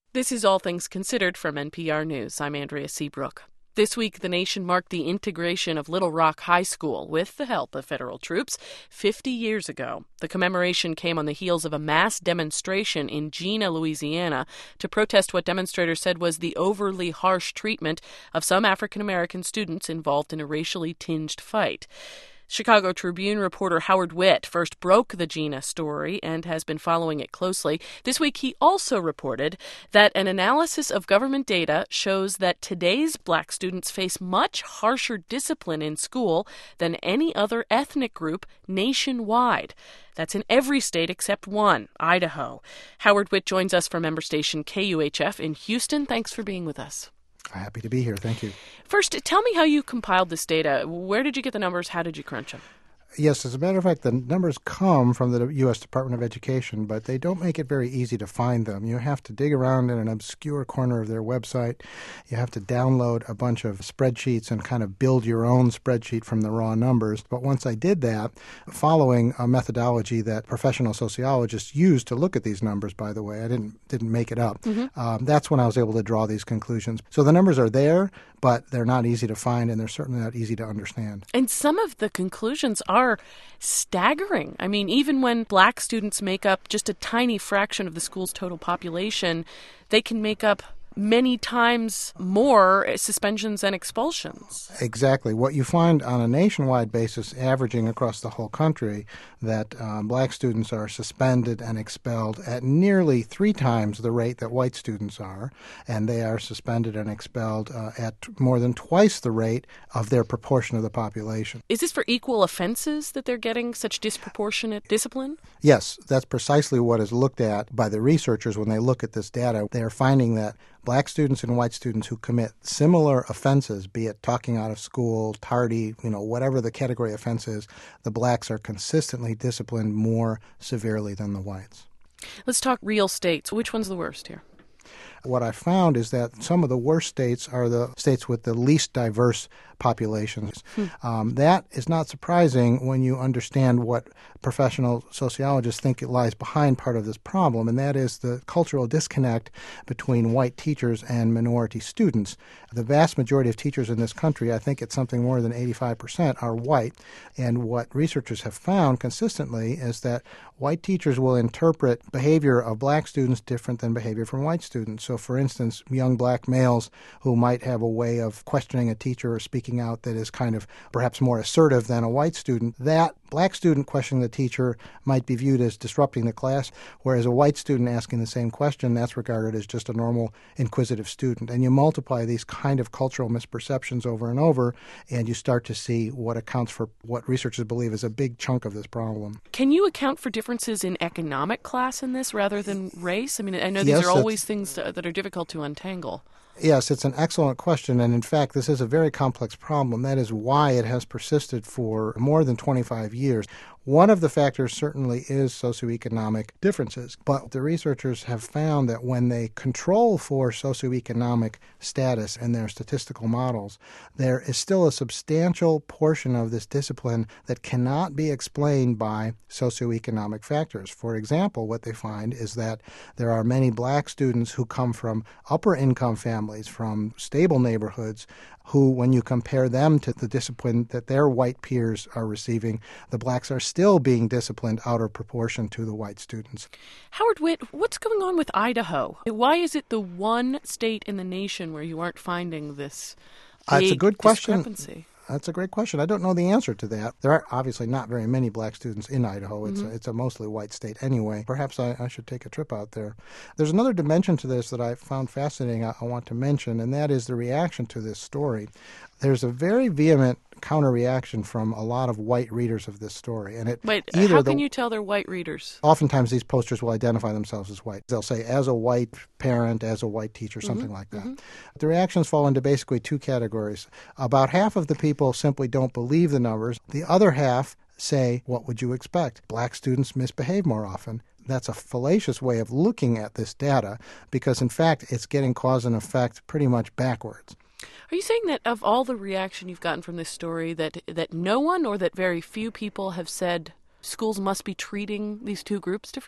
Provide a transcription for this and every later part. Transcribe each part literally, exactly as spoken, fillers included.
This is All Things Considered from N P R News. I'm Andrea Seabrook. This week, the nation marked the integration of Little Rock High School with the help of federal troops fifty years ago. The commemoration came on the heels of a mass demonstration in Jena, Louisiana, to protest what demonstrators said was the overly harsh treatment of some African American students involved in a racially tinged fight. Chicago Tribune reporter Howard Witt first broke the Jena story and has been following it closely. This week, he also reported that an analysis of government data shows that today's black students face much harsher discipline in school than any other ethnic group nationwide. That's in every state except one, Idaho. Howard Witt joins us from member station K U H F in Houston. Thanks for being with us. Happy to be here. Thank you. First, tell me how you compiled this data. Where did you get the numbers? How did you crunch them? Yes, as a matter of fact, the numbers come from the U S Department of Education, but they don't make it very easy to find them. You have to dig around in an obscure corner of their website. You have to download a bunch of spreadsheets and kind of build your own spreadsheet from the raw numbers. But once I did that, following a methodology that professional sociologists use to look at these numbers, by the way, I didn't didn't make it up, mm-hmm. um, that's when I was able to draw these conclusions. So the numbers are there, but they're not easy to find, and they're certainly not easy to understand. And some of the conclusions are are staggering. I mean, even when black students make up just a tiny fraction of the school's total population, they can make up many times more suspensions and expulsions. Exactly. What you find on a nationwide basis, averaging across the whole country, that um, black students are suspended and expelled at nearly three times the rate that white students are, and they are suspended and expelled uh, at more than twice the rate of their proportion of the population. Is this for equal offenses that they're getting such disproportionate discipline? Yes, that's precisely what is looked at by the researchers when they look at this data. They are finding that black students and white students who commit similar offenses, be it talking out of school, tardy, you know, whatever the category offense is, the blacks are consistently disciplined more severely than the whites. Let's talk real states. Which one's the worst here? What I found is that some of the worst states are the states with the least diverse populations. Hmm. Um, that is not surprising when you understand what professional sociologists think it lies behind part of this problem, and that is the cultural disconnect between white teachers and minority students. The vast majority of teachers in this country, I think it's something more than eighty-five percent, are white, and what researchers have found consistently is that white teachers will interpret behavior of black students different than behavior from white students. So, for instance, young black males who might have a way of questioning a teacher or speaking out that is kind of perhaps more assertive than a white student, that black student questioning the teacher might be viewed as disrupting the class, whereas a white student asking the same question, that's regarded as just a normal inquisitive student. And you multiply these kind of cultural misperceptions over and over, and you start to see what accounts for what researchers believe is a big chunk of this problem. Can you account for differences in economic class in this rather than race? I mean, I know these yes, are always things that are difficult to untangle. Yes, it's an excellent question, and in fact, this is a very complex problem. That is why it has persisted for more than twenty-five years. One of the factors certainly is socioeconomic differences, but the researchers have found that when they control for socioeconomic status in their statistical models, there is still a substantial portion of this discipline that cannot be explained by socioeconomic factors. For example, what they find is that there are many black students who come from upper-income families, from stable neighborhoods, who, when you compare them to the discipline that their white peers are receiving, the blacks are still being disciplined out of proportion to the white students. Howard Witt, what's going on with Idaho? Why is it the one state in the nation where you aren't finding this uh, big it's a good question. discrepancy? That's a great question. I don't know the answer to that. There are obviously not very many black students in Idaho. It's, mm-hmm. a, it's a mostly white state anyway. Perhaps I, I should take a trip out there. There's another dimension to this that I found fascinating I, I want to mention, and that is the reaction to this story. There's a very vehement counter-reaction from a lot of white readers of this story. And it Wait, either how can the, you tell they're white readers? Oftentimes these posters will identify themselves as white. They'll say, as a white parent, as a white teacher, something mm-hmm, like that. Mm-hmm. The reactions fall into basically two categories. About half of the people simply don't believe the numbers. The other half say, what would you expect? Black students misbehave more often. That's a fallacious way of looking at this data because, in fact, it's getting cause and effect pretty much backwards. Are you saying that of all the reaction you've gotten from this story, that that no one or that very few people have said schools must be treating these two groups differently?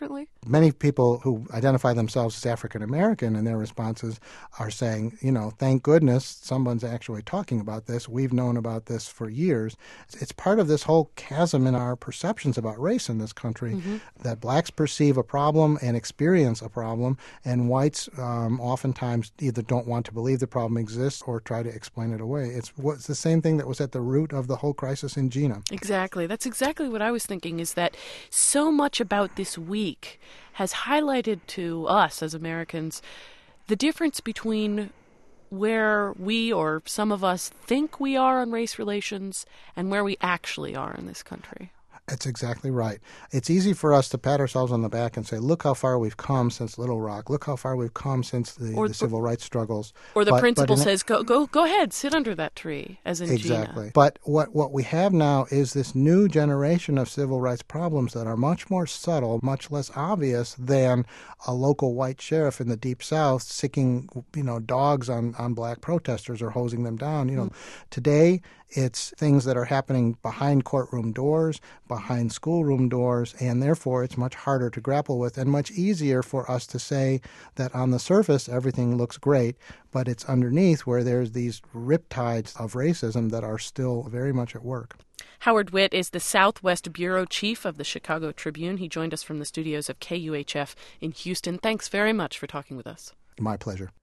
Many people who identify themselves as African American in their responses are saying, you know, thank goodness someone's actually talking about this. We've known about this for years. It's part of this whole chasm in our perceptions about race in this country, mm-hmm. that blacks perceive a problem and experience a problem, and whites um, oftentimes either don't want to believe the problem exists or try to explain it away. It's, it's the same thing that was at the root of the whole crisis in Gina. Exactly. That's exactly what I was thinking, is that so much about this week has highlighted to us as Americans the difference between where we or some of us think we are on race relations and where we actually are in this country. That's exactly right. It's easy for us to pat ourselves on the back and say, look how far we've come since Little Rock. Look how far we've come since the, or, the civil rights struggles. Or the but, principal but says, go go go ahead, sit under that tree, as in Exactly. Gina. But what, what we have now is this new generation of civil rights problems that are much more subtle, much less obvious than a local white sheriff in the Deep South sicking, you know, dogs on, on black protesters or hosing them down. You know, mm. Today, it's things that are happening behind courtroom doors, behind schoolroom doors, and therefore it's much harder to grapple with and much easier for us to say that on the surface everything looks great, but it's underneath where there's these riptides of racism that are still very much at work. Howard Witt is the Southwest Bureau Chief of the Chicago Tribune. He joined us from the studios of K U H F in Houston. Thanks very much for talking with us. My pleasure.